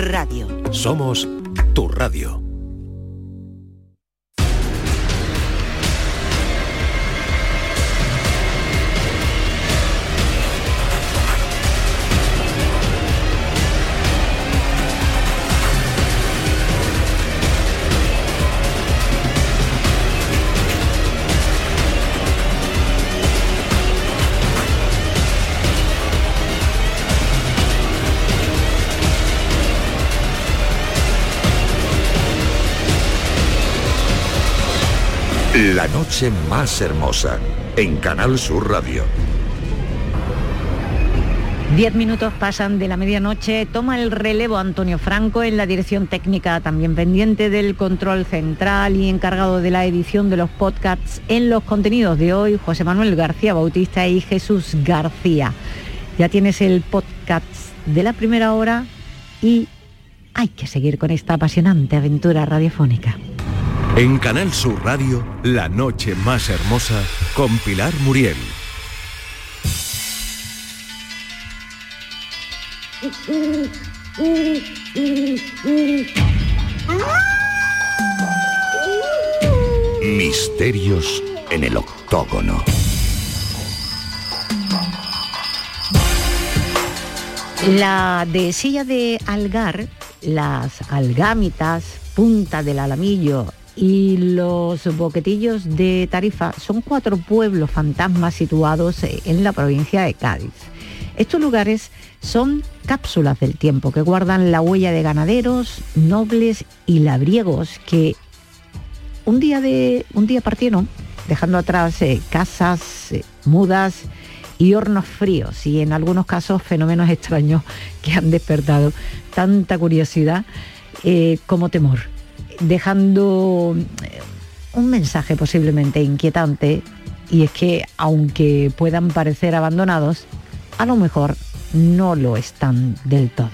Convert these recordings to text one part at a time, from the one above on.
Radio. Somos tu radio. La noche más hermosa, en Canal Sur Radio. 10 minutos pasan de la medianoche, toma el relevo Antonio Franco en la dirección técnica, también pendiente del control central y encargado de la edición de los podcasts. En los contenidos de hoy, José Manuel García Bautista y Jesús García. Ya tienes el podcast de la primera hora y hay que seguir con esta apasionante aventura radiofónica. En Canal Sur Radio, la noche más hermosa con Pilar Muriel. Misterios en el octógono. La dehesilla de Algar, las algámitas, Punta del Alamillo y los Boquetillos de Tarifa son 4 pueblos fantasmas situados en la provincia de Cádiz. Estos lugares son cápsulas del tiempo que guardan la huella de ganaderos, nobles y labriegos que un día partieron, dejando atrás casas mudas y hornos fríos y en algunos casos fenómenos extraños que han despertado tanta curiosidad como temor, dejando un mensaje posiblemente inquietante, y es que aunque puedan parecer abandonados, a lo mejor no lo están del todo.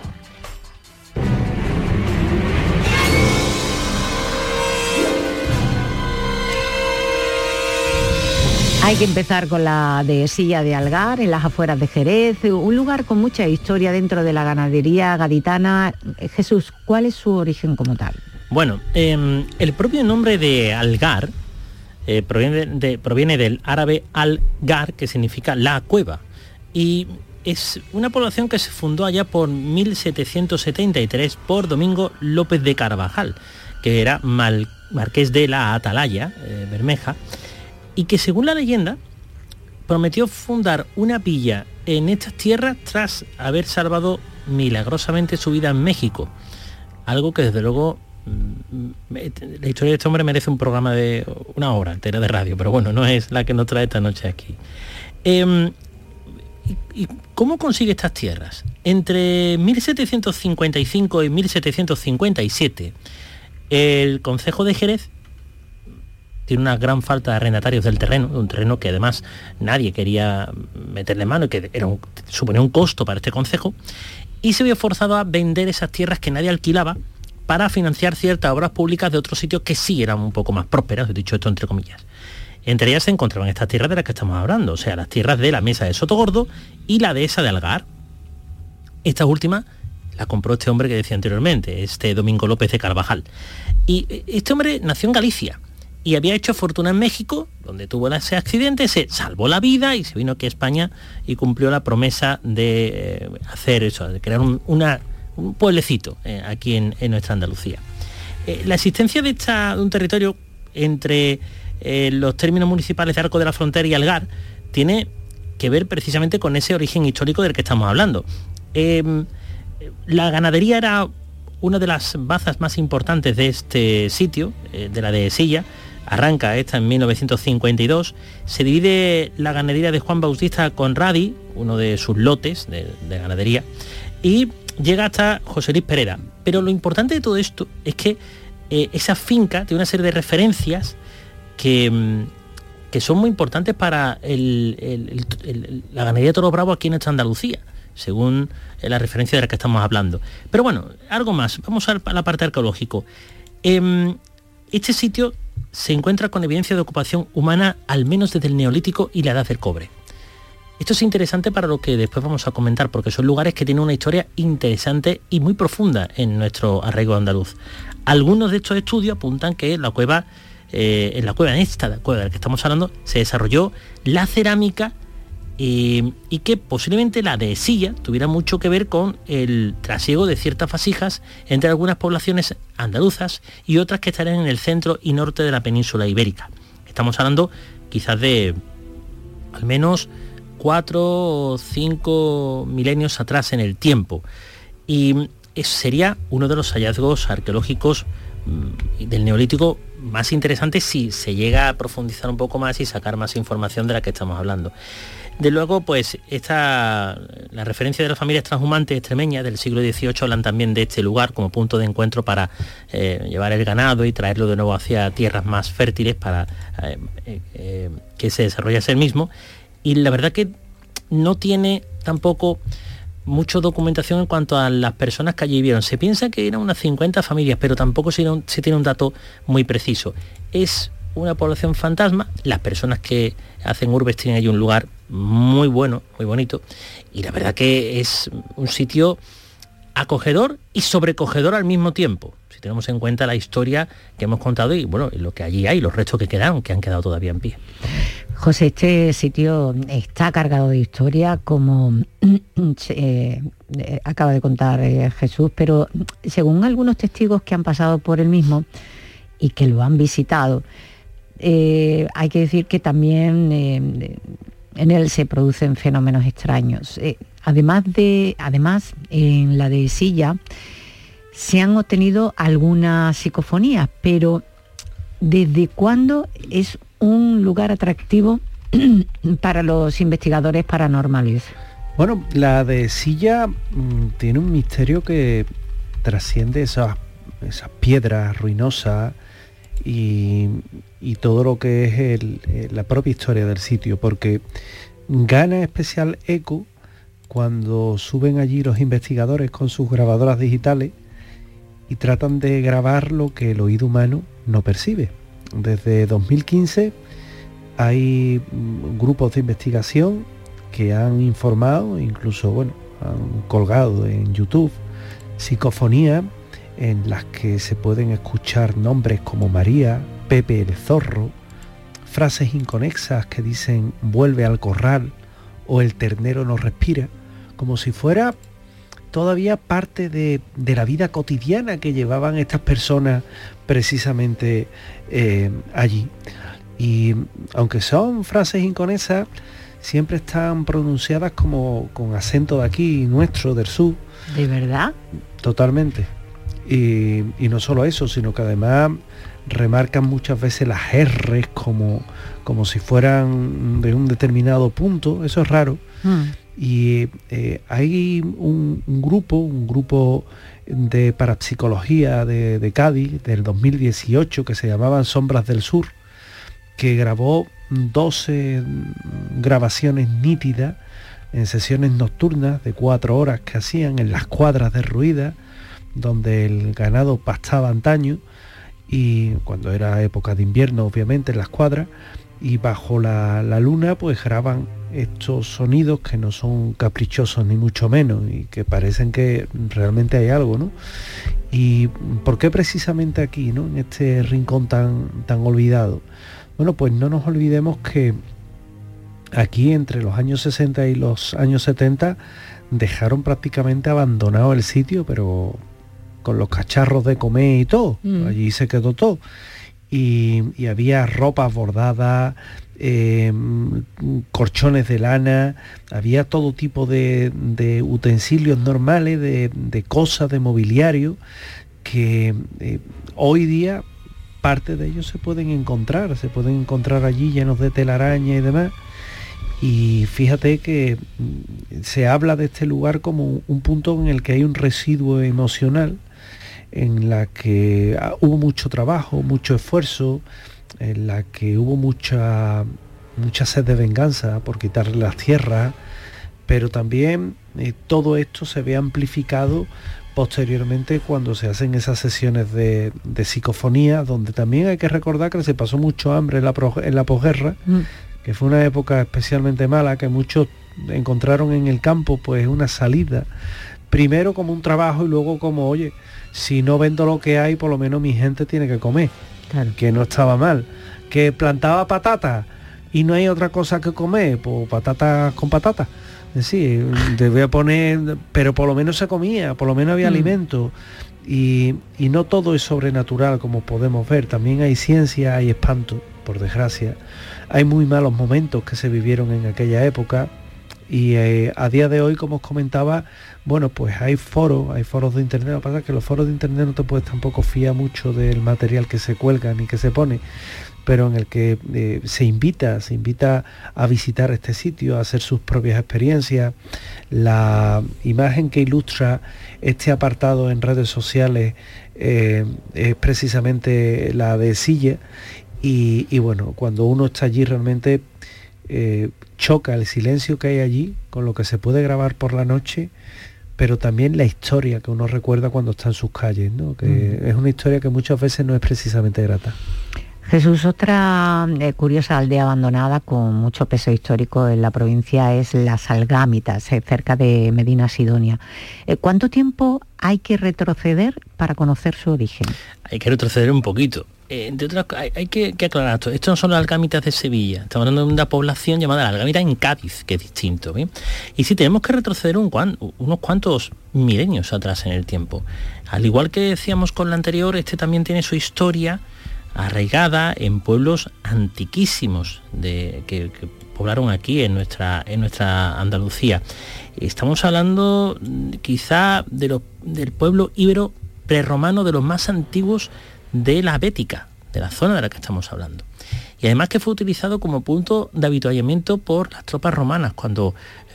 Hay que empezar con la dehesilla de Algar, en las afueras de Jerez, un lugar con mucha historia dentro de la ganadería gaditana. Jesús, ¿cuál es su origen como tal? Bueno, el propio nombre de Algar proviene del árabe al-gar, que significa la cueva, y es una población que se fundó allá por 1773 por Domingo López de Carvajal, que era marqués de la Atalaya, Bermeja, y que según la leyenda prometió fundar una villa en estas tierras tras haber salvado milagrosamente su vida en México, algo que desde luego la historia de este hombre merece un programa de 1 hora entera de radio, pero bueno, no es la que nos trae esta noche aquí. ¿Y cómo consigue estas tierras? Entre 1755 y 1757, el concejo de Jerez tiene una gran falta de arrendatarios del terreno, un terreno que además nadie quería meterle mano y que suponía un costo para este concejo, y se vio forzado a vender esas tierras que nadie alquilaba para financiar ciertas obras públicas de otros sitios que sí eran un poco más prósperas, he dicho esto entre comillas. Entre ellas se encontraban estas tierras de las que estamos hablando, o sea, las tierras de la Mesa de Sotogordo y la dehesa de Algar. Esta última la compró este hombre que decía anteriormente, este Domingo López de Carvajal. Y este hombre nació en Galicia y había hecho fortuna en México, donde tuvo ese accidente, se salvó la vida y se vino aquí a España y cumplió la promesa de hacer eso, de crear un pueblecito aquí en nuestra Andalucía. La existencia de un territorio entre los términos municipales de Arco de la Frontera y Algar tiene que ver precisamente con ese origen histórico del que estamos hablando. La ganadería era una de las bazas más importantes de este sitio, de la dehesilla. Arranca esta en 1952, se divide la ganadería de Juan Bautista Conradi, uno de sus lotes de ganadería, y llega hasta José Luis Pereda. Pero lo importante de todo esto es que esa finca tiene una serie de referencias que son muy importantes para la ganadería de Toro Bravo aquí en nuestra Andalucía, según la referencia de la que estamos hablando. Pero bueno, algo más, vamos a la parte arqueológica. Este sitio se encuentra con evidencia de ocupación humana al menos desde el Neolítico y la Edad del Cobre. Esto es interesante para lo que después vamos a comentar, porque son lugares que tienen una historia interesante y muy profunda en nuestro arraigo andaluz. Algunos de estos estudios apuntan que en la cueva de la que estamos hablando, se desarrolló la cerámica y que posiblemente la dehesilla tuviera mucho que ver con el trasiego de ciertas vasijas entre algunas poblaciones andaluzas y otras que estarían en el centro y norte de la península ibérica. Estamos hablando quizás de al menos 4 o 5 milenios atrás en el tiempo, y eso sería uno de los hallazgos arqueológicos del Neolítico más interesantes si se llega a profundizar un poco más y sacar más información de la que estamos hablando. De luego, pues la referencia de las familias transhumantes extremeñas del siglo XVIII hablan también de este lugar como punto de encuentro para llevar el ganado y traerlo de nuevo hacia tierras más fértiles para que se desarrollase el mismo. Y la verdad que no tiene tampoco mucha documentación en cuanto a las personas que allí vivieron. Se piensa que eran unas 50 familias, pero tampoco se tiene un dato muy preciso. Es una población fantasma. Las personas que hacen urbes tienen allí un lugar muy bueno, muy bonito, y la verdad que es un sitio acogedor y sobrecogedor al mismo tiempo, si tenemos en cuenta la historia que hemos contado y bueno, lo que allí hay, los restos que quedaron, que han quedado todavía en pie. José, este sitio está cargado de historia, como acaba de contar Jesús, pero según algunos testigos que han pasado por el mismo y que lo han visitado, hay que decir que también en él se producen fenómenos extraños. Además, en la dehesilla se han obtenido algunas psicofonías, pero ¿desde cuándo es un lugar atractivo para los investigadores paranormales? Bueno, la dehesilla tiene un misterio que trasciende esas piedras ruinosas y todo lo que es la propia historia del sitio, porque gana especial eco cuando suben allí los investigadores con sus grabadoras digitales y tratan de grabar lo que el oído humano no percibe. Desde 2015 hay grupos de investigación que han informado, incluso han colgado en YouTube psicofonías en las que se pueden escuchar nombres como María, Pepe el Zorro, frases inconexas que dicen vuelve al corral o el ternero no respira, como si fuera todavía parte de la vida cotidiana que llevaban estas personas precisamente allí. Y aunque son frases inconexas, siempre están pronunciadas como con acento de aquí, nuestro, del sur. ¿De verdad? Totalmente. Y no solo eso, sino que además remarcan muchas veces las R's como si fueran de un determinado punto. Eso es raro. Y hay un grupo de parapsicología de Cádiz del 2018 que se llamaban Sombras del Sur, que grabó 12 grabaciones nítidas en sesiones nocturnas de 4 horas que hacían en las cuadras derruidas donde el ganado pastaba antaño, y cuando era época de invierno obviamente en las cuadras, y bajo la luna pues graban estos sonidos que no son caprichosos ni mucho menos y que parecen que realmente hay algo, ¿no? ¿Y por qué precisamente aquí, ¿no?, en este rincón tan olvidado? Bueno, pues no nos olvidemos que aquí entre los años 60 y los años 70 dejaron prácticamente abandonado el sitio, pero con los cacharros de comer y todo. Allí se quedó todo. Y había ropas bordadas, colchones de lana, había todo tipo de utensilios normales, de cosas, de mobiliario, que hoy día parte de ellos se pueden encontrar allí llenos de telaraña y demás. Y fíjate que se habla de este lugar como un punto en el que hay un residuo emocional, en la que hubo mucho trabajo, mucho esfuerzo, en la que hubo mucha sed de venganza por quitarle las tierras, pero también todo esto se ve amplificado posteriormente cuando se hacen esas sesiones de psicofonía, donde también hay que recordar que se pasó mucho hambre en la posguerra, que fue una época especialmente mala, que muchos encontraron en el campo pues una salida, primero como un trabajo y luego como, oye, si no vendo lo que hay, por lo menos mi gente tiene que comer, Claro. que no estaba mal. Que plantaba patatas y no hay otra cosa que comer, pues patatas con patatas. Es decir, te voy a poner, pero por lo menos se comía, por lo menos había alimento. Y no todo es sobrenatural, como podemos ver. También hay ciencia, hay espanto, por desgracia. Hay muy malos momentos que se vivieron en aquella época. Y a día de hoy, como os comentaba, bueno, pues hay foros de internet. Lo que pasa es que los foros de internet no te puedes tampoco fiar mucho del material que se cuelga ni que se pone, pero en el que se invita a visitar este sitio, a hacer sus propias experiencias. La imagen que ilustra este apartado en redes sociales es precisamente la de Silla, y bueno, cuando uno está allí realmente choca el silencio que hay allí con lo que se puede grabar por la noche, pero también la historia que uno recuerda cuando está en sus calles, ¿no? Que es una historia que muchas veces no es precisamente grata. Jesús, otra curiosa aldea abandonada con mucho peso histórico en la provincia es Las Algámitas, cerca de Medina Sidonia. ¿Cuánto tiempo hay que retroceder para conocer su origen? Hay que retroceder un poquito. Entre otras, hay que aclarar esto. Estos no son las Algámitas de Sevilla. Estamos hablando de una población llamada la Algámita en Cádiz, que es distinto, ¿bien? Y sí, tenemos que retroceder unos cuantos milenios atrás en el tiempo. Al igual que decíamos con la anterior, este también tiene su historia arraigada en pueblos antiquísimos que poblaron aquí en nuestra Andalucía. Estamos hablando quizá del pueblo íbero prerromano, de los más antiguos de la Bética, de la zona de la que estamos hablando. Y además que fue utilizado como punto de avituallamiento por las tropas romanas cuando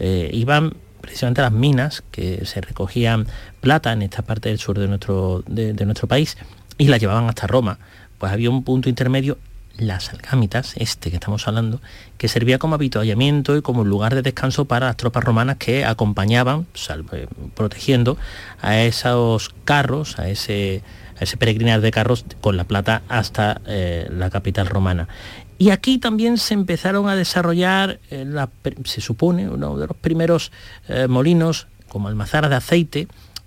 iban precisamente a las minas, que se recogían plata en esta parte del sur de nuestro país, y la llevaban hasta Roma. Pues había un punto intermedio, Las Algámitas, que estamos hablando, que servía como avituallamiento y como lugar de descanso para las tropas romanas que acompañaban, protegiendo a esos carros, a ese peregrinar de carros con la plata hasta la capital romana. Y aquí también se empezaron a desarrollar, se supone, uno de los primeros molinos como almazaras de aceite,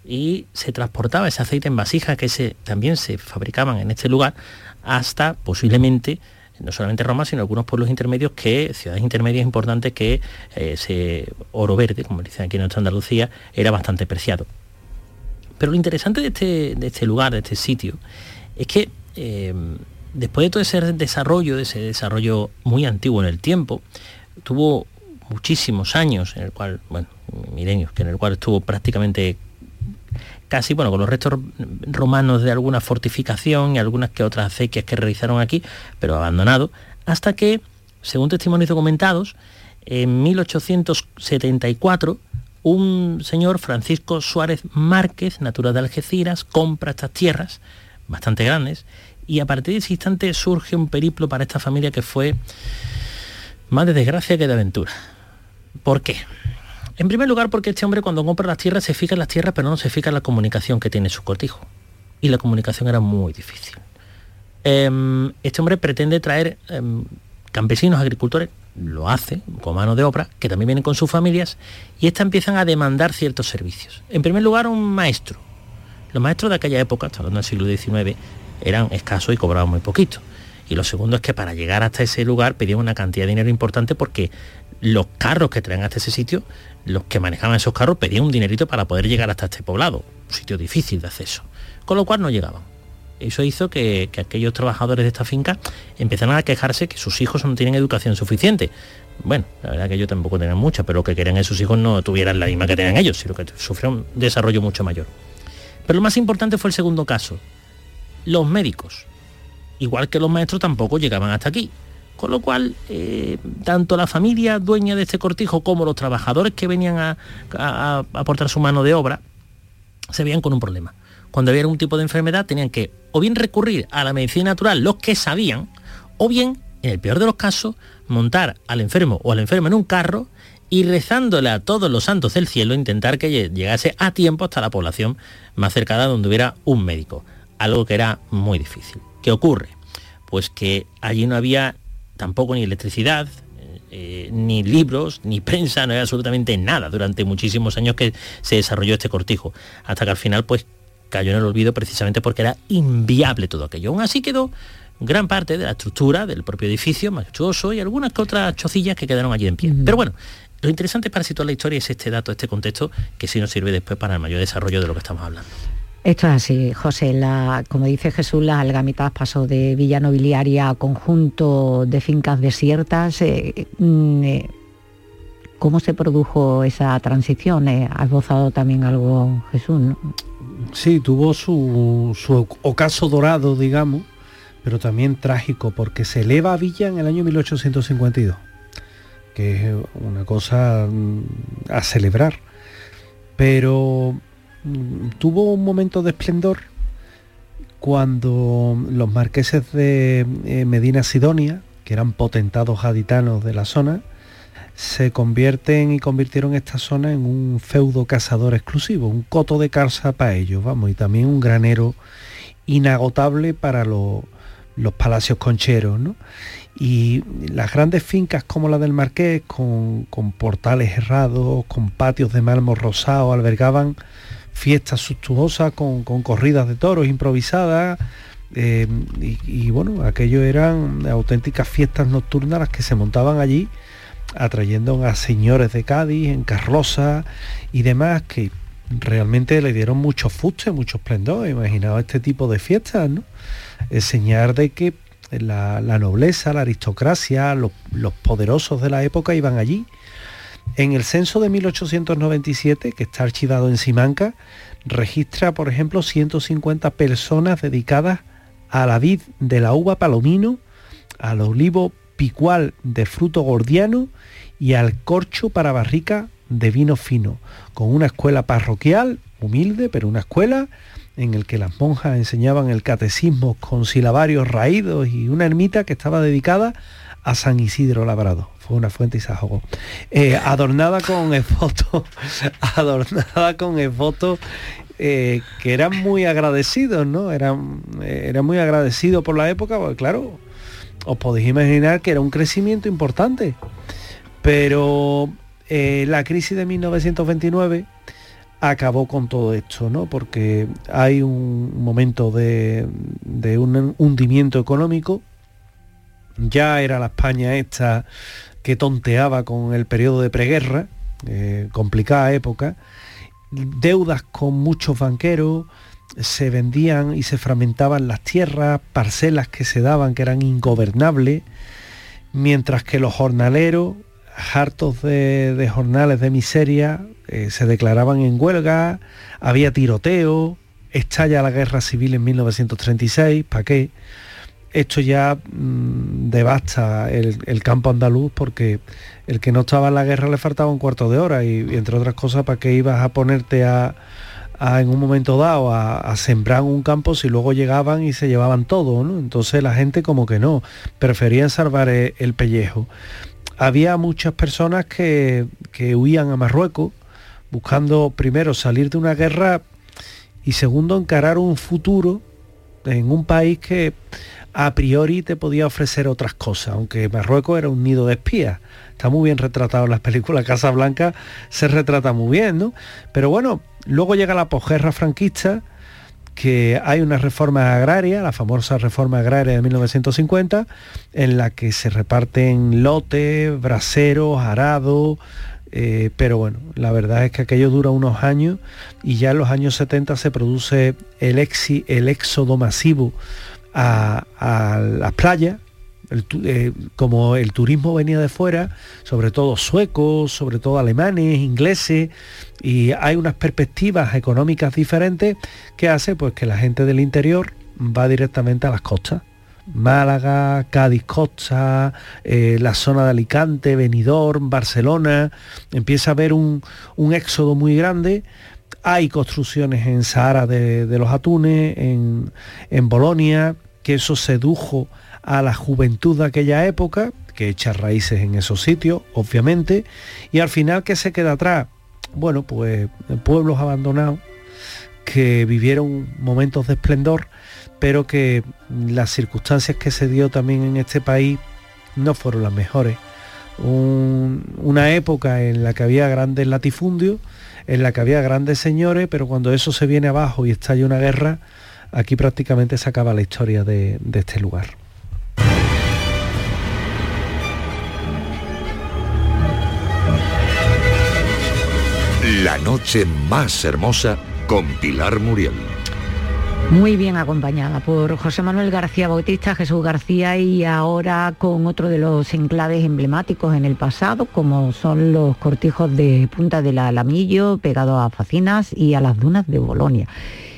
y se transportaba ese aceite en vasijas que también se fabricaban en este lugar hasta posiblemente no solamente Roma, sino algunos pueblos intermedios, ciudades intermedias importantes, que ese oro verde, como dicen aquí en nuestra Andalucía, era bastante preciado. Pero lo interesante de este lugar, de este sitio, es que después de todo ese desarrollo muy antiguo en el tiempo, tuvo muchísimos años, en el cual, milenios, en el cual estuvo prácticamente casi, con los restos romanos de alguna fortificación y algunas que otras acequias que realizaron aquí, pero abandonado, hasta que, según testimonios documentados, en 1874, un señor, Francisco Suárez Márquez, natural de Algeciras, compra estas tierras bastante grandes, y a partir de ese instante surge un periplo para esta familia que fue más de desgracia que de aventura. ¿Por qué? En primer lugar, porque este hombre, cuando compra las tierras, se fija en las tierras, pero no se fija en la comunicación que tiene su cortijo. Y la comunicación era muy difícil. Este hombre pretende traer campesinos, agricultores, lo hace con mano de obra, que también vienen con sus familias, y estas empiezan a demandar ciertos servicios. En primer lugar, un maestro. Los maestros de aquella época, hasta hablando del siglo XIX, eran escasos y cobraban muy poquito. Y lo segundo es que para llegar hasta ese lugar pedían una cantidad de dinero importante, porque los carros que traían hasta ese sitio, los que manejaban esos carros pedían un dinerito para poder llegar hasta este poblado, un sitio difícil de acceso, con lo cual no llegaban. Eso hizo que aquellos trabajadores de esta finca empezaran a quejarse que sus hijos no tienen educación suficiente. Bueno, la verdad que ellos tampoco tenían mucha, pero lo que querían es que sus hijos no tuvieran la misma que tenían ellos, sino que sufrieron un desarrollo mucho mayor. Pero lo más importante fue el segundo caso. Los médicos, igual que los maestros, tampoco llegaban hasta aquí. Con lo cual, tanto la familia dueña de este cortijo como los trabajadores que venían a aportar su mano de obra se veían con un problema. Cuando había algún tipo de enfermedad, tenían que o bien recurrir a la medicina natural, los que sabían, o bien, en el peor de los casos, montar al enfermo o a la enferma en un carro y, rezándole a todos los santos del cielo, intentar que llegase a tiempo hasta la población más cercana donde hubiera un médico. Algo que era muy difícil. ¿Qué ocurre? Pues que allí no había tampoco ni electricidad, ni libros, ni prensa, no había absolutamente nada durante muchísimos años que se desarrolló este cortijo, hasta que al final pues cayó en el olvido precisamente porque era inviable todo aquello. Aún así quedó gran parte de la estructura del propio edificio majestuoso y algunas que otras chocillas que quedaron allí en pie. Pero bueno, lo interesante para situar la historia es este dato, este contexto, que sí nos sirve después para el mayor desarrollo de lo que estamos hablando. Esto es así, José. Como dice Jesús, las Algámitas pasó de villa nobiliaria a conjunto de fincas desiertas. ¿Cómo se produjo esa transición? Ha esbozado también algo Jesús, ¿no? Sí, tuvo su ocaso dorado, digamos, pero también trágico, porque se eleva a villa en el año 1852, que es una cosa a celebrar. Pero tuvo un momento de esplendor cuando los marqueses de Medina Sidonia, que eran potentados gaditanos de la zona, se convirtieron esta zona en un feudo cazador exclusivo, un coto de caza para ellos, vamos, y también un granero inagotable para los palacios concheros, ¿no? Y las grandes fincas como la del Marqués, con portales herrados, con patios de mármol rosado, albergaban fiestas suntuosas con corridas de toros improvisadas, y bueno, aquello eran auténticas fiestas nocturnas las que se montaban allí, atrayendo a señores de Cádiz en carrozas y demás, que realmente le dieron mucho fuste, mucho esplendor. Imaginaos este tipo de fiestas, ¿no? Enseñar de que la nobleza, la aristocracia, los poderosos de la época iban allí. En el censo de 1897, que está archivado en Simancas, registra, por ejemplo, 150 personas dedicadas a la vid de la uva palomino, al olivo picual de fruto gordiano y al corcho para barrica de vino fino, con una escuela parroquial, humilde, pero una escuela en el que las monjas enseñaban el catecismo con silabarios raídos, y una ermita que estaba dedicada a San Isidro Labrado. Fue una fuente y se ahogó. Adornada con esvotos que eran muy agradecidos, ¿no? Eran muy agradecidos por la época, porque claro, os podéis imaginar que era un crecimiento importante. Pero la crisis de 1929 acabó con todo esto, ¿no? Porque hay un momento de un hundimiento económico. Ya era la España esta que tonteaba con el periodo de preguerra, complicada época, deudas con muchos banqueros, se vendían y se fragmentaban las tierras, parcelas que se daban que eran ingobernables, mientras que los jornaleros, hartos de jornales de miseria, se declaraban en huelga, había tiroteo, estalla la guerra civil en 1936, ¿para qué? Esto ya devasta el campo andaluz, porque el que no estaba en la guerra le faltaba un cuarto de hora, y entre otras cosas, ¿para qué ibas a ponerte en un momento dado a sembrar un campo si luego llegaban y se llevaban todo, ¿no? Entonces la gente como que no, preferían salvar el pellejo. Había muchas personas que huían a Marruecos buscando primero salir de una guerra y segundo encarar un futuro en un país que a priori te podía ofrecer otras cosas, aunque Marruecos era un nido de espías. Está muy bien retratado en las películas. Casablanca se retrata muy bien, ¿no? Pero bueno, luego llega la posguerra franquista, que hay una reforma agraria, la famosa reforma agraria de 1950, en la que se reparten lotes, braseros, arados, pero bueno, la verdad es que aquello dura unos años, y ya en los años 70 se produce el éxodo masivo a las playas. Como el turismo venía de fuera, sobre todo suecos, sobre todo alemanes, ingleses, y hay unas perspectivas económicas diferentes que hace pues que la gente del interior va directamente a las costas. Málaga, Cádiz costa, la zona de Alicante, Benidorm, Barcelona, empieza a haber un éxodo muy grande. Hay construcciones en Sahara de los Atunes, en Bolonia, que eso sedujo a la juventud de aquella época, que echa raíces en esos sitios, obviamente, y al final, ¿qué se queda atrás? Bueno, pues pueblos abandonados que vivieron momentos de esplendor, pero que las circunstancias que se dio también en este país no fueron las mejores, una época en la que había grandes latifundios, en la que había grandes señores, pero cuando eso se viene abajo y estalla una guerra, aquí prácticamente se acaba la historia de este lugar. La noche más hermosa con Pilar Muriel. Muy bien acompañada por José Manuel García Bautista, Jesús García, y ahora con otro de los enclaves emblemáticos en el pasado, como son los cortijos de Punta del Alamillo, pegados a Facinas y a las dunas de Bolonia.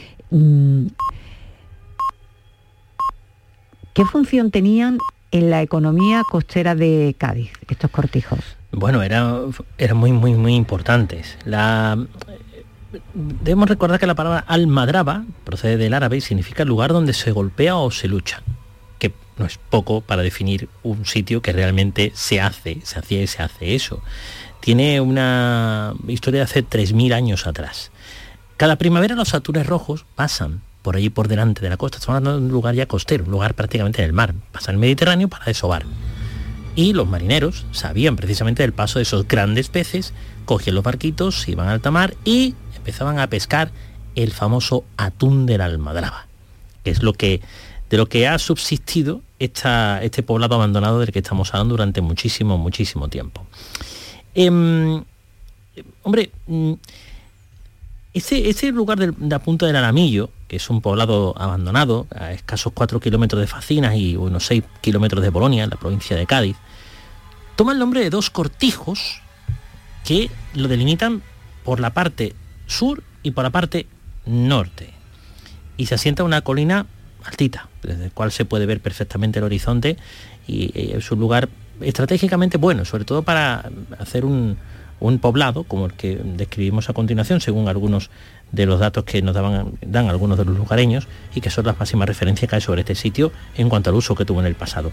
¿Qué función tenían en la economía costera de Cádiz estos cortijos? Bueno, eran muy importantes. Debemos recordar que la palabra almadraba procede del árabe y significa lugar donde se golpea o se lucha, que no es poco para definir un sitio que realmente se hacía y se hace eso. Tiene una historia de hace 3.000 años atrás. Cada primavera los atunes rojos pasan por allí por delante de la costa. Estamos hablando de un lugar ya costero, un lugar prácticamente en el mar. Pasan el Mediterráneo para desovar. Y los marineros sabían precisamente del paso de esos grandes peces, cogían los barquitos, se iban a alta mar y empezaban a pescar el famoso atún de la almadraba, que es de lo que ha subsistido este poblado abandonado del que estamos hablando durante muchísimo tiempo. Ese lugar de la Punta del Alamillo, que es un poblado abandonado a escasos 4 kilómetros de Facinas y unos 6 kilómetros de Bolonia, en la provincia de Cádiz, toma el nombre de dos cortijos que lo delimitan por la parte sur y por la parte norte. Y se asienta una colina altita, desde la cual se puede ver perfectamente el horizonte, y es un lugar estratégicamente bueno, sobre todo para hacer un poblado como el que describimos a continuación, según algunos de los datos que nos dan algunos de los lugareños, y que son las máximas referencias que hay sobre este sitio en cuanto al uso que tuvo en el pasado.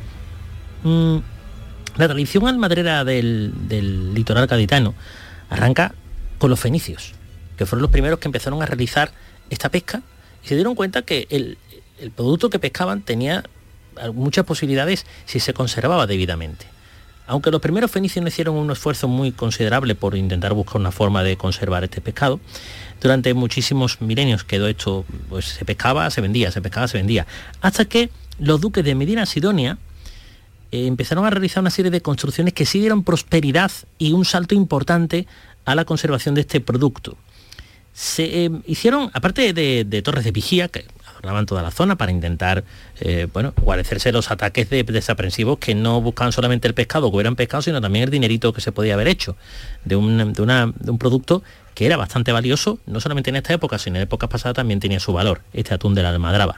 La tradición almadrera del litoral gaditano arranca con los fenicios, que fueron los primeros que empezaron a realizar esta pesca y se dieron cuenta que el producto que pescaban tenía muchas posibilidades si se conservaba debidamente. Aunque los primeros fenicios no hicieron un esfuerzo muy considerable por intentar buscar una forma de conservar este pescado, durante muchísimos milenios quedó esto, pues se pescaba, se vendía, hasta que los duques de Medina Sidonia empezaron a realizar una serie de construcciones que sí dieron prosperidad y un salto importante a la conservación de este producto. Se hicieron, aparte de torres de vigía, que adornaban toda la zona para intentar guarecerse los ataques de desaprensivos que no buscaban solamente el pescado que hubieran pescado, sino también el dinerito que se podía haber hecho de un producto que era bastante valioso, no solamente en esta época, sino en épocas pasadas también tenía su valor, este atún de la almadraba.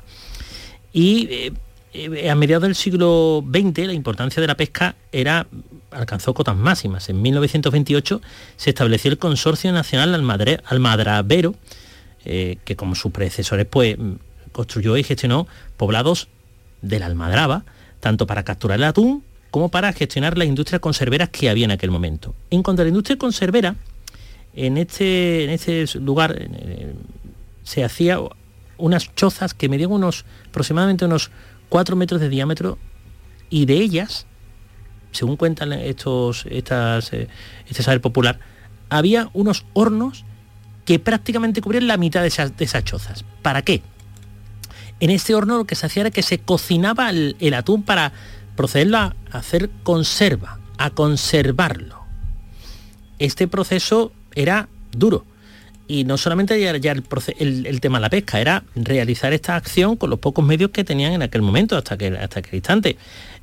Y a mediados del siglo XX la importancia de la pesca alcanzó cotas máximas. En 1928 se estableció el Consorcio Nacional Almadrabero, que como sus predecesores pues construyó y gestionó poblados de la almadraba, tanto para capturar el atún como para gestionar las industrias conserveras que había en aquel momento. En cuanto a la industria conservera, en este lugar se hacía unas chozas que medían aproximadamente unos 4 metros de diámetro, y de ellas, según cuentan este saber popular, había unos hornos que prácticamente cubrían la mitad de esas chozas. ¿Para qué? En este horno lo que se hacía era que se cocinaba el atún para procederlo a hacer conserva, a conservarlo. Este proceso era duro. Y no solamente ya el tema de la pesca, era realizar esta acción con los pocos medios que tenían en aquel momento, hasta aquel instante.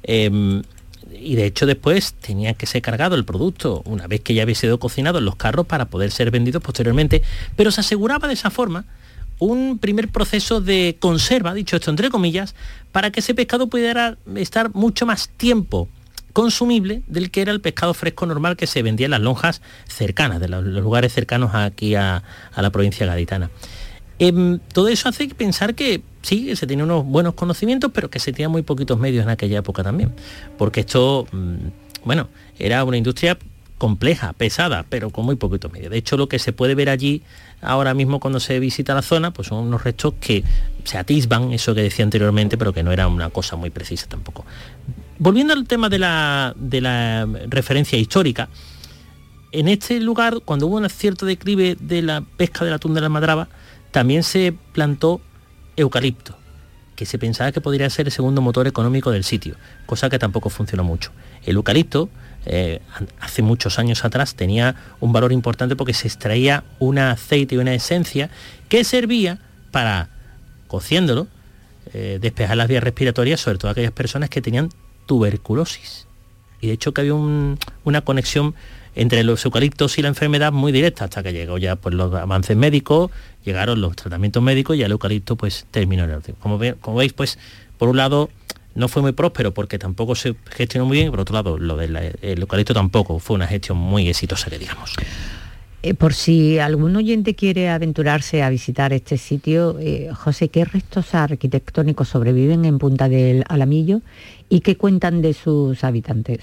Y de hecho después tenía que ser cargado el producto, una vez que ya había sido cocinado, en los carros para poder ser vendidos posteriormente. Pero se aseguraba de esa forma un primer proceso de conserva, dicho esto entre comillas, para que ese pescado pudiera estar mucho más tiempo consumible del que era el pescado fresco normal que se vendía en las lonjas cercanas, de los lugares cercanos aquí a la provincia gaditana. Todo eso hace pensar que sí, se tenía unos buenos conocimientos, pero que se tenía muy poquitos medios en aquella época también, porque esto, era una industria compleja, pesada, pero con muy poquitos medios. De hecho, lo que se puede ver allí ahora mismo cuando se visita la zona, pues son unos restos que se atisban, eso que decía anteriormente, pero que no era una cosa muy precisa tampoco. Volviendo al tema de la referencia histórica, en este lugar, cuando hubo un cierto declive de la pesca del atún de la almadraba, también se plantó eucalipto, que se pensaba que podría ser el segundo motor económico del sitio, cosa que tampoco funcionó mucho. El eucalipto, hace muchos años atrás, tenía un valor importante porque se extraía un aceite y una esencia que servía para, cociéndolo, despejar las vías respiratorias, sobre todo aquellas personas que tenían tuberculosis. Y de hecho que había una conexión entre los eucaliptos y la enfermedad muy directa, hasta que llegó ya pues, los avances médicos, llegaron los tratamientos médicos y el eucalipto pues terminó en el orden. Como veis, pues por un lado no fue muy próspero porque tampoco se gestionó muy bien, y por otro lado lo del eucalipto tampoco fue una gestión muy exitosa, que digamos. Por si algún oyente quiere aventurarse a visitar este sitio, José, ¿qué restos arquitectónicos sobreviven en Punta del Alamillo y qué cuentan de sus habitantes?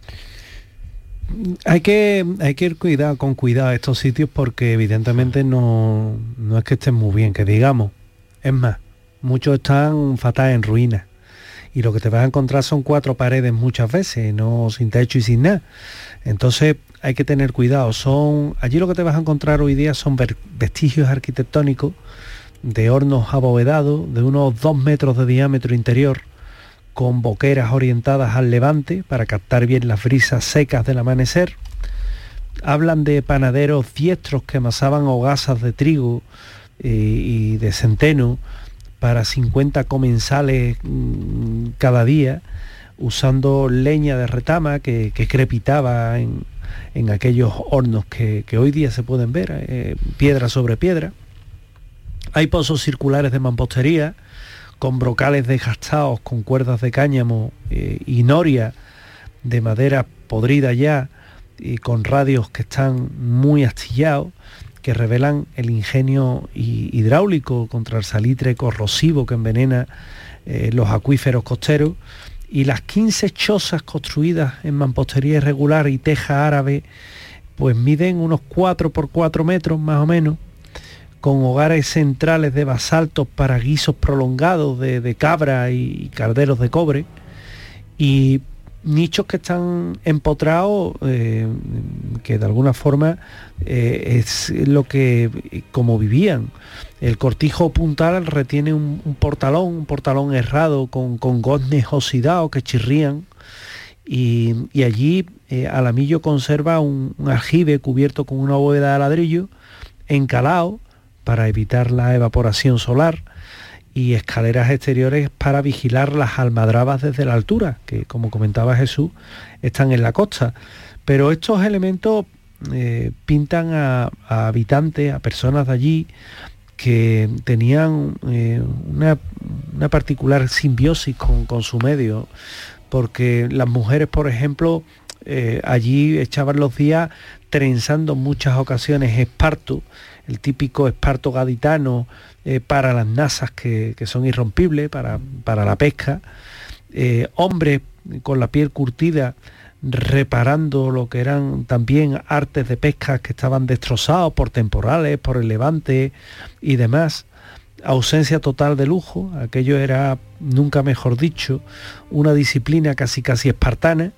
Hay que ir con cuidado a estos sitios porque evidentemente no es que estén muy bien, que digamos. Es más, muchos están fatal en ruinas. Y lo que te vas a encontrar son 4 paredes muchas veces, no sin techo y sin nada. Entonces hay que tener cuidado. Allí lo que te vas a encontrar hoy día son vestigios arquitectónicos de hornos abovedados de unos 2 metros de diámetro interior, con boqueras orientadas al levante para captar bien las brisas secas del amanecer. Hablan de panaderos diestros que amasaban hogazas de trigo y de centeno para 50 comensales cada día, usando leña de retama que crepitaba en aquellos hornos que hoy día se pueden ver, piedra sobre piedra. Hay pozos circulares de mampostería, con brocales desgastados, con cuerdas de cáñamo y noria de madera podrida ya, y con radios que están muy astillados, que revelan el ingenio hidráulico contra el salitre corrosivo que envenena los acuíferos costeros, y las 15 chozas construidas en mampostería irregular y teja árabe, pues miden unos 4 por 4 metros más o menos, con hogares centrales de basaltos para guisos prolongados de cabra y calderos de cobre, y nichos que están empotrados, que de alguna forma es lo que como vivían. El cortijo puntal retiene un portalón errado con goznes oxidados que chirrían, y allí Alamillo conserva un aljibe cubierto con una bóveda de ladrillo encalado para evitar la evaporación solar, y escaleras exteriores para vigilar las almadrabas desde la altura, que como comentaba Jesús, están en la costa. Pero estos elementos pintan a habitantes, a personas de allí, que tenían una particular simbiosis con su medio, porque las mujeres, por ejemplo, allí echaban los días trenzando en muchas ocasiones esparto, el típico esparto gaditano, para las nasas que son irrompibles, para la pesca. Hombres con la piel curtida reparando lo que eran también artes de pesca que estaban destrozados por temporales, por el levante y demás. Ausencia total de lujo, aquello era, nunca mejor dicho, una disciplina casi espartana.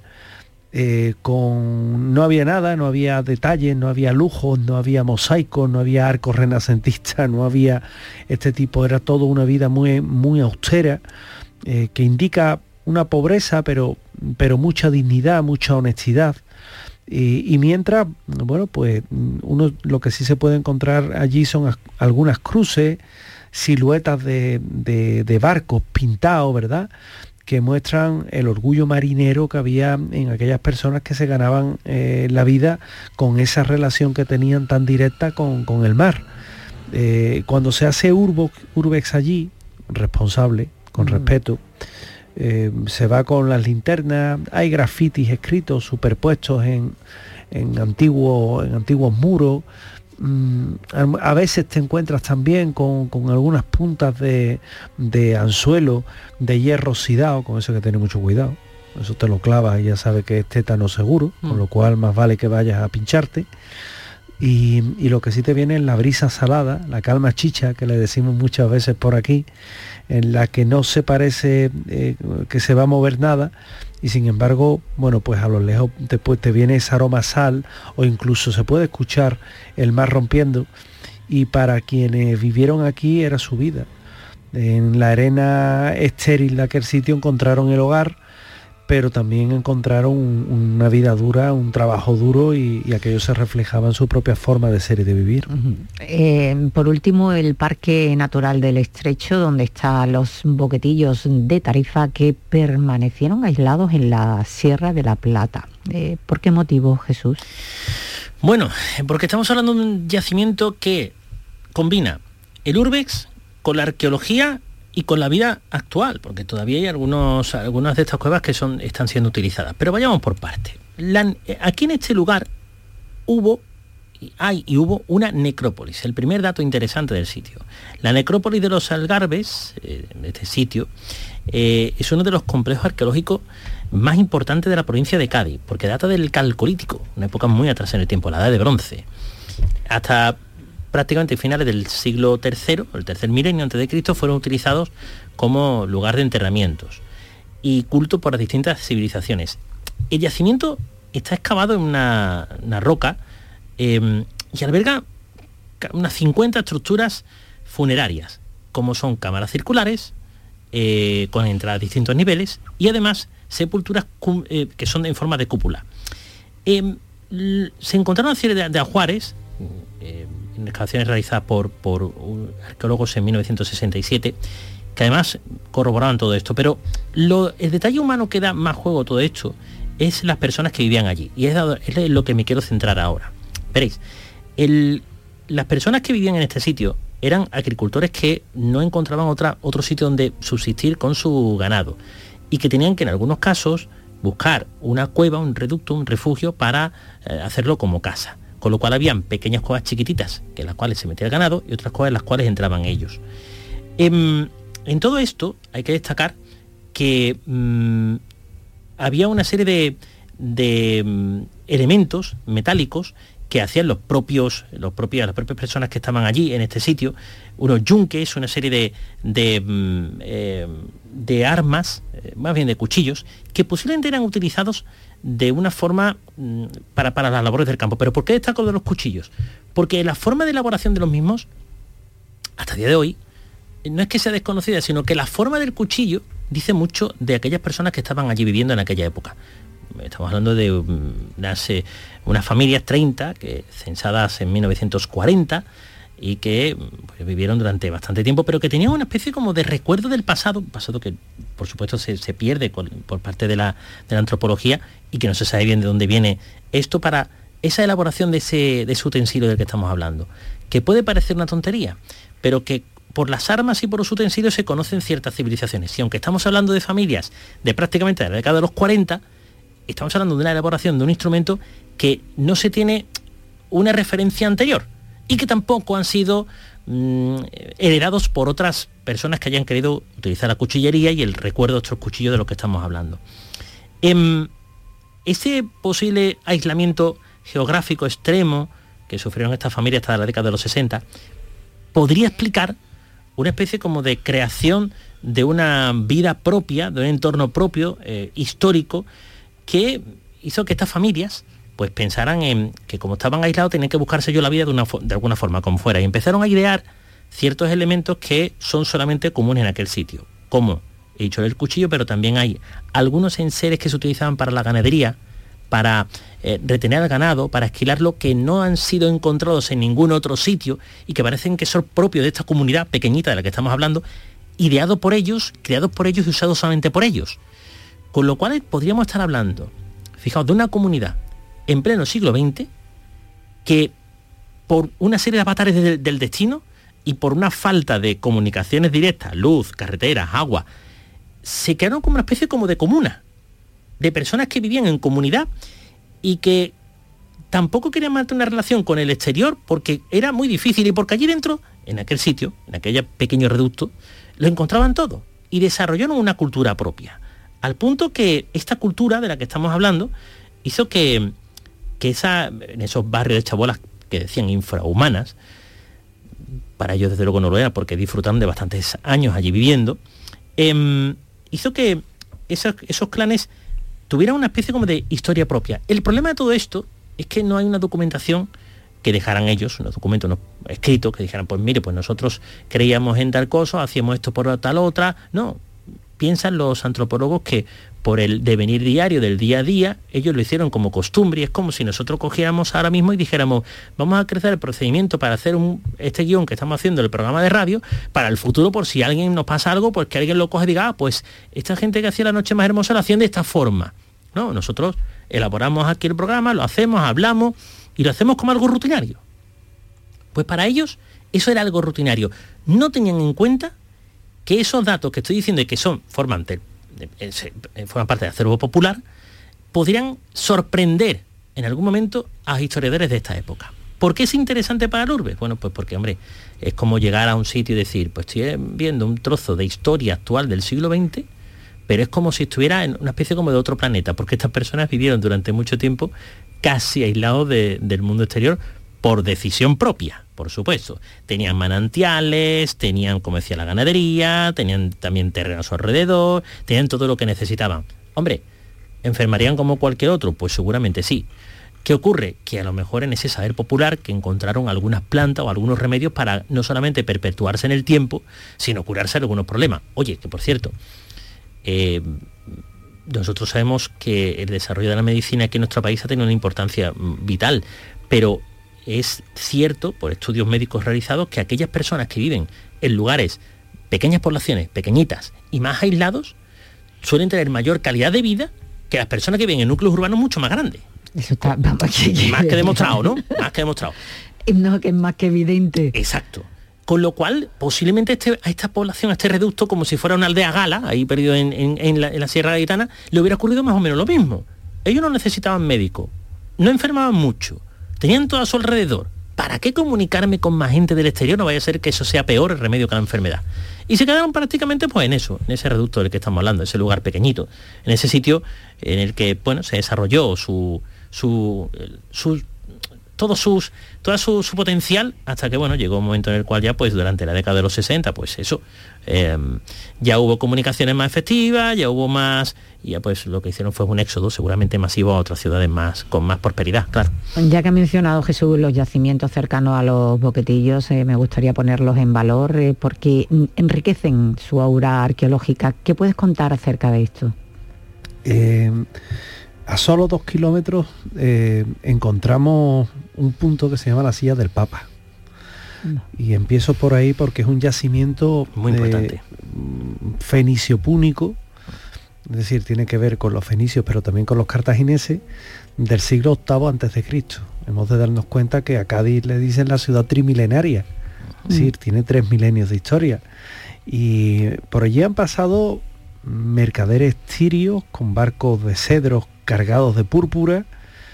No había nada, no había detalles, no había lujos, no había mosaicos, no había arcos renacentistas, no había este tipo, era todo una vida muy, muy austera, que indica una pobreza, pero mucha dignidad, mucha honestidad. Y mientras, bueno, pues uno lo que sí se puede encontrar allí son algunas cruces, siluetas de barcos pintados, ¿verdad?, que muestran el orgullo marinero que había en aquellas personas que se ganaban la vida con esa relación que tenían tan directa con el mar. Cuando se hace urbex allí, responsable, con respeto, se va con las linternas, hay grafitis escritos superpuestos en antiguos muros. A veces te encuentras también con algunas puntas de anzuelo de hierro oxidado, con eso hay que tener mucho cuidado, eso te lo clavas y ya sabes que es tétano seguro, con lo cual más vale que vayas a pincharte. y lo que sí te viene es la brisa salada, la calma chicha, que le decimos muchas veces por aquí, en la que no se parece que se va a mover nada, y sin embargo, bueno, pues a lo lejos después te viene ese aroma a sal, o incluso se puede escuchar el mar rompiendo, y para quienes vivieron aquí era su vida. En la arena estéril de aquel sitio encontraron el hogar, pero también encontraron una vida dura, un trabajo duro, y aquello se reflejaba en su propia forma de ser y de vivir. Por último, el Parque Natural del Estrecho, donde están los boquetillos de Tarifa que permanecieron aislados en la Sierra de la Plata. ¿Por qué motivo, Jesús? Bueno, porque estamos hablando de un yacimiento que combina el urbex con la arqueología y con la vida actual, porque todavía hay algunas de estas cuevas que están siendo utilizadas. Pero vayamos por partes. Aquí en este lugar hubo una necrópolis. El primer dato interesante del sitio. La necrópolis de los Algarbes, de este sitio, es uno de los complejos arqueológicos más importantes de la provincia de Cádiz, porque data del Calcolítico, una época muy atrás en el tiempo, la Edad de Bronce. Hasta prácticamente finales del siglo III, el tercer milenio antes de Cristo, fueron utilizados como lugar de enterramientos y culto por las distintas civilizaciones. El yacimiento está excavado en una roca y alberga unas 50 estructuras funerarias, como son cámaras circulares, con entradas a distintos niveles, y además sepulturas que son en forma de cúpula. Se encontraron una serie de ajuares, en excavaciones realizadas por arqueólogos en 1967, que además corroboraban todo esto, pero el detalle humano que da más juego a todo esto es las personas que vivían allí, y es lo que me quiero centrar ahora. Veréis, las personas que vivían en este sitio eran agricultores que no encontraban otro sitio donde subsistir con su ganado, y que tenían que en algunos casos buscar una cueva, un reducto, un refugio para hacerlo como casa. Con lo cual habían pequeñas cuevas chiquititas en las cuales se metía el ganado y otras cuevas en las cuales entraban ellos. En todo esto hay que destacar que había una serie de elementos metálicos que hacían las propias personas que estaban allí en este sitio, unos yunques, una serie de armas, más bien de cuchillos, que posiblemente eran utilizados de una forma para las labores del campo. ¿Pero por qué destaco de los cuchillos? Porque la forma de elaboración de los mismos, hasta el día de hoy, no es que sea desconocida, sino que la forma del cuchillo dice mucho de aquellas personas que estaban allí viviendo en aquella época. Estamos hablando de unas familias 30, censadas en 1940, y que pues, vivieron durante bastante tiempo, pero que tenían una especie como de recuerdo del pasado, un pasado que por supuesto se pierde por parte de la antropología, y que no se sabe bien de dónde viene esto para esa elaboración de ese utensilio del que estamos hablando, que puede parecer una tontería, pero que por las armas y por los utensilios se conocen ciertas civilizaciones. Y aunque estamos hablando de familias de prácticamente la década de los 40, estamos hablando de una elaboración de un instrumento que no se tiene una referencia anterior, y que tampoco han sido heredados por otras personas que hayan querido utilizar la cuchillería y el recuerdo de estos cuchillos de los que estamos hablando. Ese posible aislamiento geográfico extremo que sufrieron estas familias hasta la década de los 60 podría explicar una especie como de creación de una vida propia, de un entorno propio, histórico, que hizo que estas familias pues pensaran en que como estaban aislados tenían que buscarse la vida de alguna forma, como fuera, y empezaron a idear ciertos elementos que son solamente comunes en aquel sitio, como he dicho el cuchillo, pero también hay algunos enseres que se utilizaban para la ganadería, para retener al ganado, para esquilarlo, que no han sido encontrados en ningún otro sitio y que parecen que son propios de esta comunidad pequeñita de la que estamos hablando, ideados por ellos, creados por ellos y usados solamente por ellos. Con lo cual podríamos estar hablando, fijaos, de una comunidad en pleno siglo XX que por una serie de avatares del destino y por una falta de comunicaciones directas, luz, carreteras, agua, se quedaron como una especie como de comuna, de personas que vivían en comunidad y que tampoco querían mantener una relación con el exterior porque era muy difícil, y porque allí dentro, en aquel sitio, en aquel pequeño reducto, lo encontraban todo y desarrollaron una cultura propia, al punto que esta cultura de la que estamos hablando hizo que en esos barrios de chabolas que decían infrahumanas, para ellos desde luego no lo era, porque disfrutaron de bastantes años allí viviendo, hizo que esos clanes tuvieran una especie como de historia propia. El problema de todo esto es que no hay una documentación que dejaran ellos, unos documentos escritos, que dijeran, pues mire, pues nosotros creíamos en tal cosa, hacíamos esto por tal otra. No, piensan los antropólogos que por el devenir diario del día a día, ellos lo hicieron como costumbre, y es como si nosotros cogiéramos ahora mismo y dijéramos, vamos a crecer el procedimiento para hacer este guión que estamos haciendo, el programa de radio, para el futuro, por si a alguien nos pasa algo, pues que alguien lo coge y diga, pues esta gente que hacía La Noche Más Hermosa lo hacían de esta forma. No, nosotros elaboramos aquí el programa, lo hacemos, hablamos, y lo hacemos como algo rutinario. Pues para ellos eso era algo rutinario. No tenían en cuenta que esos datos que estoy diciendo y que forman parte del acervo popular, podrían sorprender en algún momento a historiadores de esta época. ¿Por qué es interesante para el urbe? Bueno, pues porque, hombre, es como llegar a un sitio y decir, pues estoy viendo un trozo de historia actual del siglo XX, pero es como si estuviera en una especie como de otro planeta, porque estas personas vivieron durante mucho tiempo casi aislados del mundo exterior por decisión propia, por supuesto. Tenían manantiales, tenían, como decía, la ganadería, tenían también terreno a su alrededor, tenían todo lo que necesitaban. Hombre, ¿enfermarían como cualquier otro? Pues seguramente sí. ¿Qué ocurre? Que a lo mejor en ese saber popular que encontraron algunas plantas o algunos remedios para no solamente perpetuarse en el tiempo, sino curarse de algunos problemas. Oye, que por cierto, nosotros sabemos que el desarrollo de la medicina aquí en nuestro país ha tenido una importancia vital, pero es cierto, por estudios médicos realizados, que aquellas personas que viven en lugares, pequeñas poblaciones, pequeñitas y más aislados, suelen tener mayor calidad de vida que las personas que viven en núcleos urbanos mucho más grandes. Eso está más que demostrado, ¿no? Más que demostrado. No, que es más que evidente. Exacto. Con lo cual, posiblemente a esta población, a este reducto, como si fuera una aldea gala, ahí perdido en la Sierra Gaditana, le hubiera ocurrido más o menos lo mismo. Ellos no necesitaban médico, no enfermaban mucho, tenían todo a su alrededor. ¿Para qué comunicarme con más gente del exterior? No vaya a ser que eso sea peor el remedio que la enfermedad. Y se quedaron prácticamente pues en eso, en ese reducto del que estamos hablando, ese lugar pequeñito, en ese sitio en el que, bueno, se desarrolló todo su potencial, hasta que, bueno, llegó un momento en el cual ya, pues durante la década de los 60, pues eso, ya hubo comunicaciones más efectivas, ya hubo más, y ya pues lo que hicieron fue un éxodo seguramente masivo a otras ciudades con más prosperidad, claro. Ya que ha mencionado, Jesús, los yacimientos cercanos a los boquetillos, me gustaría ponerlos en valor porque enriquecen su aura arqueológica. ¿Qué puedes contar acerca de esto? A solo 2 kilómetros encontramos un punto que se llama la Silla del Papa. Y empiezo por ahí porque es un yacimiento muy importante, fenicio púnico, es decir, tiene que ver con los fenicios, pero también con los cartagineses del siglo VIII a.C. Hemos de darnos cuenta que a Cádiz le dicen la ciudad trimilenaria, es decir, tiene 3 milenios de historia. Y por allí han pasado mercaderes tirios con barcos de cedros cargados de púrpura,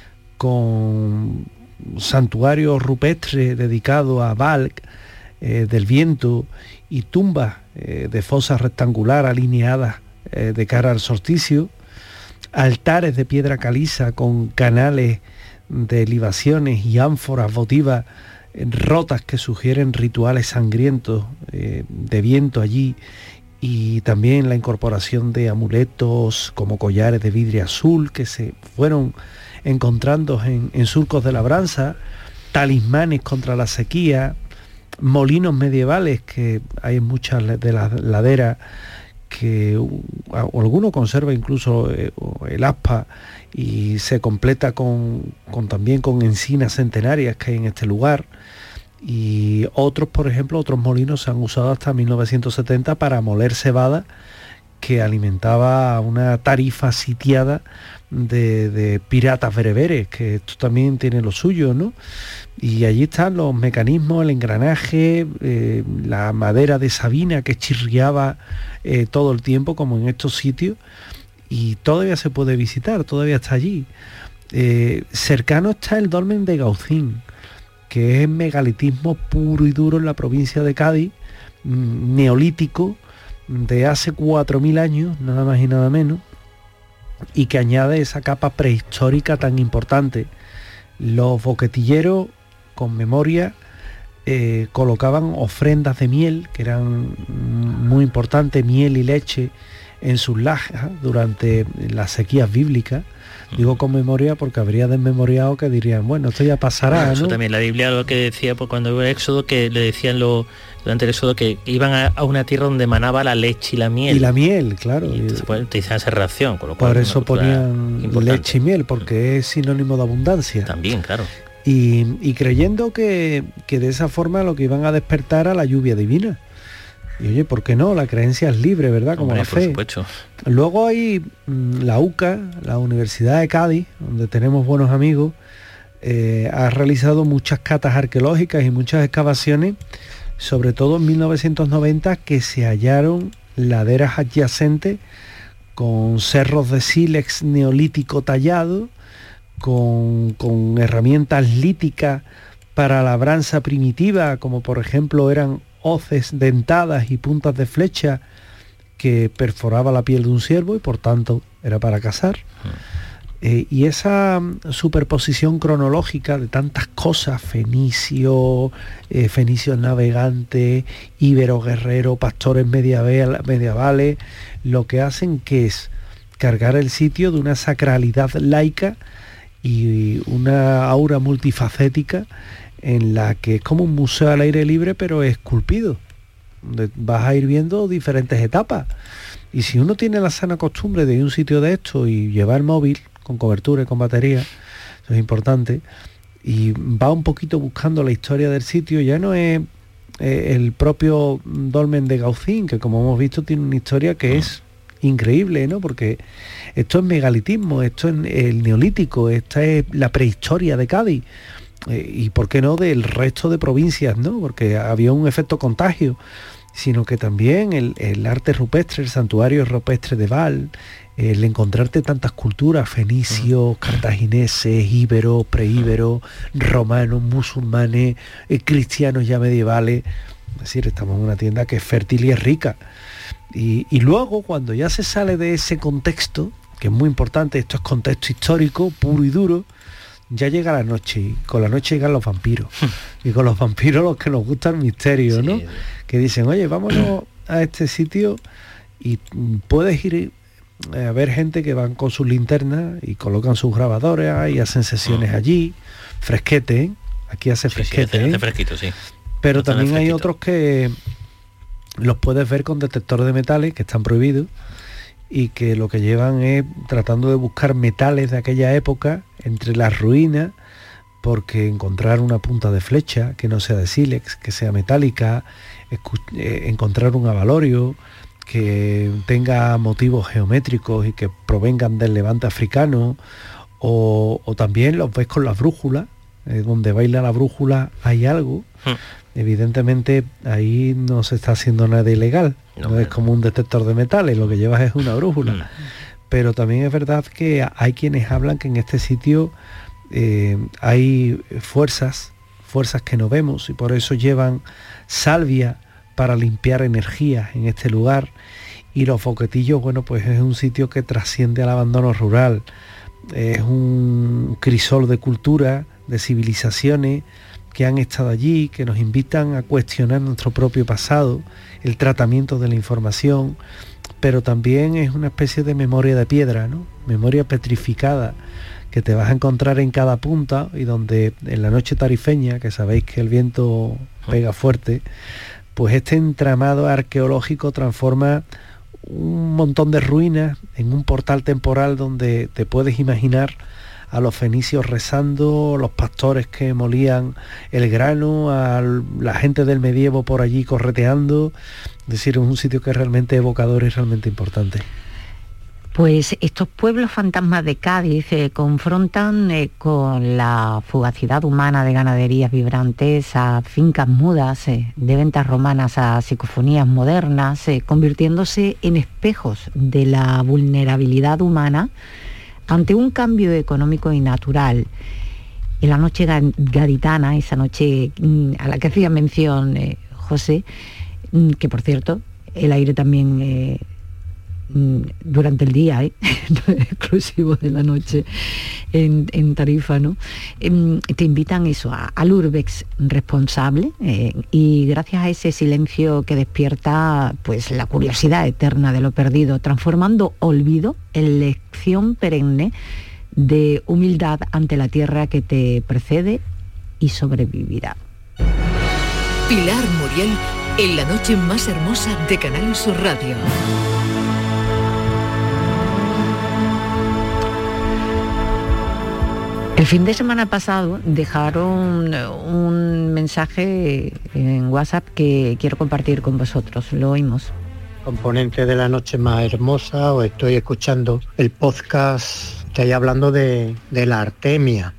con santuarios rupestres dedicados a Baal del viento y tumbas de fosas rectangular alineadas de cara al solsticio, altares de piedra caliza con canales de libaciones y ánforas votivas rotas que sugieren rituales sangrientos de viento allí, y también la incorporación de amuletos como collares de vidrio azul que se fueron encontrando en surcos de labranza, talismanes contra la sequía, molinos medievales que hay en muchas de las laderas, que alguno conserva incluso el aspa y se completa también con encinas centenarias que hay en este lugar. Y otros, por ejemplo, otros molinos se han usado hasta 1970 para moler cebada, que alimentaba una tarifa sitiada de piratas bereberes, que esto también tiene lo suyo, ¿no? Y allí están los mecanismos, el engranaje, la madera de sabina que chirriaba todo el tiempo, como en estos sitios, y todavía se puede visitar, todavía está allí. Cercano está el dolmen de Gaucín, que es megalitismo puro y duro en la provincia de Cádiz, neolítico, de hace 4.000 años, nada más y nada menos, y que añade esa capa prehistórica tan importante. Los boquetilleros con memoria, colocaban ofrendas de miel, que eran muy importantes, miel y leche, en sus lajas durante las sequías bíblicas. Digo con memoria porque habría desmemoriado que dirían, bueno, esto ya pasará, ¿no? Eso también, la Biblia lo que decía cuando hubo el Éxodo, que le decían durante el Éxodo que iban a una tierra donde manaba la leche y la miel. Y la miel, claro. Y entonces pues, utilizan esa reacción, con lo cual... Por eso ponían leche y miel, porque es sinónimo de abundancia. También, claro. Y creyendo que de esa forma lo que iban a despertar a la lluvia divina. Y oye, ¿por qué no? La creencia es libre, ¿verdad? Como la fe. Por supuesto. Luego hay la UCA, la Universidad de Cádiz, donde tenemos buenos amigos, ha realizado muchas catas arqueológicas y muchas excavaciones, sobre todo en 1990, que se hallaron laderas adyacentes con cerros de sílex neolítico tallado, con herramientas líticas para labranza primitiva, como por ejemplo eran hoces dentadas y puntas de flecha que perforaba la piel de un ciervo y por tanto era para cazar. Y esa superposición cronológica de tantas cosas, fenicios navegantes, íberos guerreros, pastores medievales, lo que hacen que es cargar el sitio de una sacralidad laica y una aura multifacética en la que es como un museo al aire libre pero esculpido, donde vas a ir viendo diferentes etapas. Y si uno tiene la sana costumbre de ir a un sitio de esto y llevar móvil con cobertura y con batería, eso es importante, y va un poquito buscando la historia del sitio, ya no es el propio dolmen de Gaucín, que como hemos visto tiene una historia que es increíble, ¿no? Porque esto es megalitismo, esto es el neolítico, esta es la prehistoria de Cádiz. Y por qué no del resto de provincias, ¿no? Porque había un efecto contagio, sino que también el arte rupestre, el santuario rupestre de Val, el encontrarte tantas culturas, fenicios, cartagineses, íberos, preíberos, romanos, musulmanes, cristianos ya medievales. Es decir, estamos en una tienda que es fértil y es rica. Y luego, cuando ya se sale de ese contexto, que es muy importante, esto es contexto histórico, puro y duro, ya llega la noche, y con la noche llegan los vampiros. Y con los vampiros los que nos gusta el misterio, ¿no? Que dicen, oye, vámonos a este sitio y puedes ir a ver gente que van con sus linternas y colocan sus grabadores y hacen sesiones allí, fresquete, ¿eh? Aquí hace fresquete. Hace fresquito, sí. Pero también hay otros que los puedes ver con detector de metales, que están prohibidos, y que lo que llevan es tratando de buscar metales de aquella época entre las ruinas, porque encontrar una punta de flecha que no sea de sílex, que sea metálica, encontrar un avalorio que tenga motivos geométricos y que provengan del levante africano, o también los ves con las brújulas, donde baila la brújula hay algo. Evidentemente ahí no se está haciendo nada ilegal, no es como un detector de metales, lo que llevas es una brújula. Pero también es verdad que hay quienes hablan que en este sitio hay fuerzas que no vemos, y por eso llevan salvia para limpiar energías en este lugar. Y Los Boquetillos, bueno, pues es un sitio que trasciende al abandono rural, es un crisol de cultura, de civilizaciones que han estado allí, que nos invitan a cuestionar nuestro propio pasado, el tratamiento de la información, pero también es una especie de memoria de piedra, ¿no? Memoria petrificada, que te vas a encontrar en cada punta, y donde en la noche tarifeña, que sabéis que el viento pega fuerte, pues este entramado arqueológico transforma un montón de ruinas en un portal temporal donde te puedes imaginar a los fenicios rezando, los pastores que molían el grano, a la gente del medievo por allí correteando. Es decir, es un sitio que es realmente evocador y realmente importante. Pues estos pueblos fantasmas de Cádiz se confrontan con la fugacidad humana de ganaderías vibrantes a fincas mudas, de ventas romanas a psicofonías modernas, convirtiéndose en espejos de la vulnerabilidad humana ante un cambio económico y natural. En la noche gaditana, esa noche a la que hacía mención José, que por cierto, el aire también durante el día, no es exclusivo de la noche en Tarifa, ¿no? Te invitan eso, al urbex responsable, y gracias a ese silencio que despierta pues la curiosidad eterna de lo perdido, transformando olvido en lección perenne de humildad ante la tierra que te precede y sobrevivirá. Pilar Muriel en la noche más hermosa de Canal Sur Radio. El fin de semana pasado dejaron un mensaje en WhatsApp que quiero compartir con vosotros. Lo oímos. Componente de la noche más hermosa, os estoy escuchando el podcast. Estáis hablando de la artemia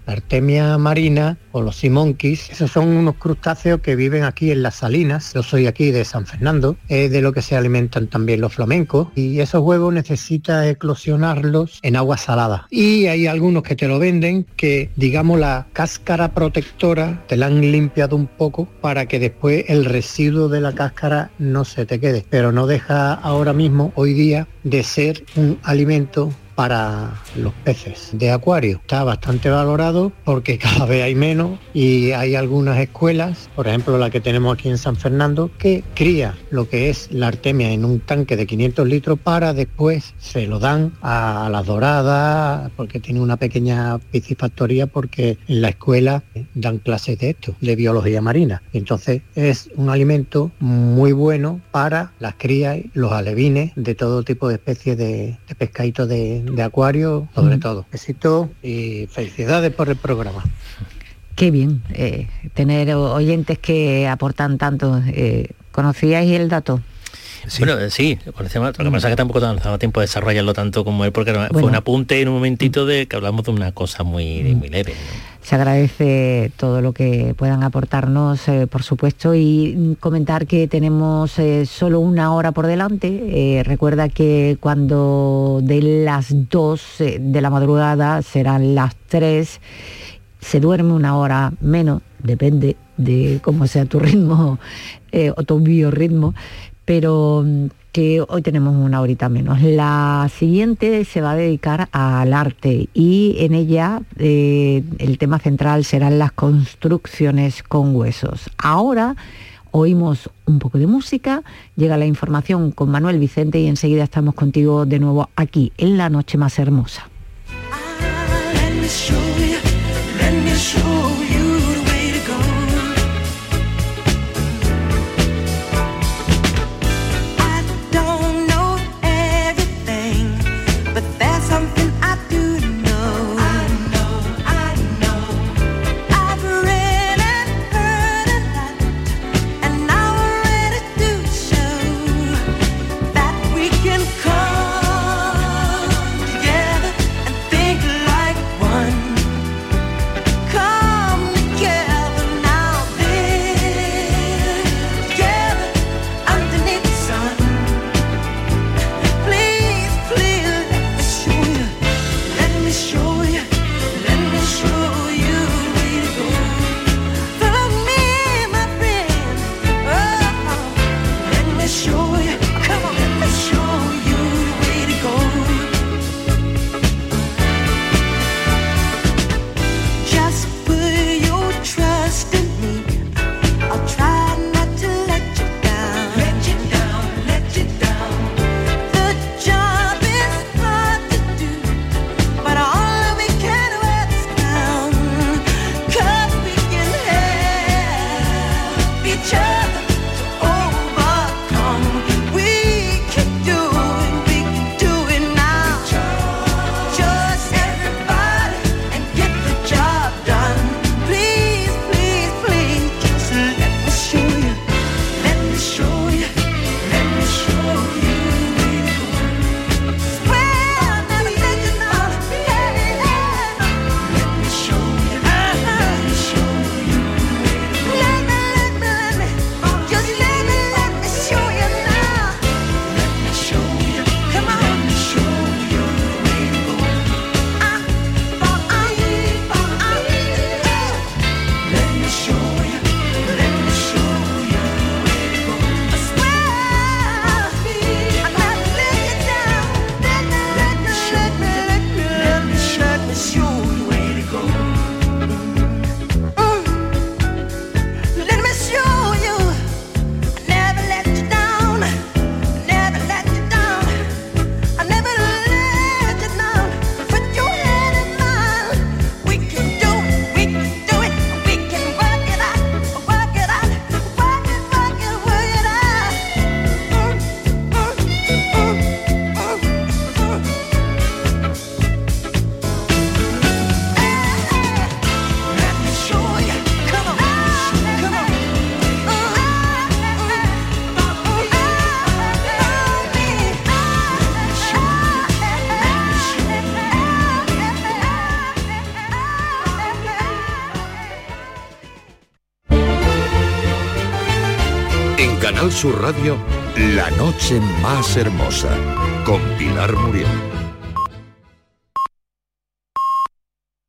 marina o los sea monkeys. Esos son unos crustáceos que viven aquí en las salinas. Yo soy aquí de San Fernando, es de lo que se alimentan también los flamencos, y esos huevos necesitas eclosionarlos en agua salada. Y hay algunos que te lo venden que, digamos, la cáscara protectora te la han limpiado un poco para que después el residuo de la cáscara no se te quede, pero no deja ahora mismo, hoy día, de ser un alimento para los peces de acuario. Está bastante valorado porque cada vez hay menos, y hay algunas escuelas, por ejemplo la que tenemos aquí en San Fernando, que cría lo que es la artemia en un tanque de 500 litros para después se lo dan a las doradas, porque tiene una pequeña piscifactoría, porque en la escuela dan clases de esto, de biología marina. Entonces es un alimento muy bueno para las crías, los alevines de todo tipo de especies de pescaditos de acuario, sobre todo. Besito y felicidades por el programa. Qué bien tener oyentes que aportan tanto. ¿Conocíais el dato? Sí. Bueno, sí, conocemos. Lo que pasa es que tampoco nos daba tiempo de desarrollarlo tanto como él, porque fue un apunte en un momentito de que hablamos de una cosa muy leve, ¿no? Se agradece todo lo que puedan aportarnos, por supuesto, y comentar que tenemos solo una hora por delante. Recuerda que cuando de las 2 de la madrugada serán las 3, se duerme una hora menos, depende de cómo sea tu ritmo o tu biorritmo, pero que hoy tenemos una horita menos. La siguiente se va a dedicar al arte, y en ella el tema central serán las construcciones con huesos. Ahora oímos un poco de música, llega la información con Manuel Vicente y enseguida estamos contigo de nuevo aquí en La Noche Más Hermosa. En Canal Sur Radio, La noche más hermosa, con Pilar Muriel.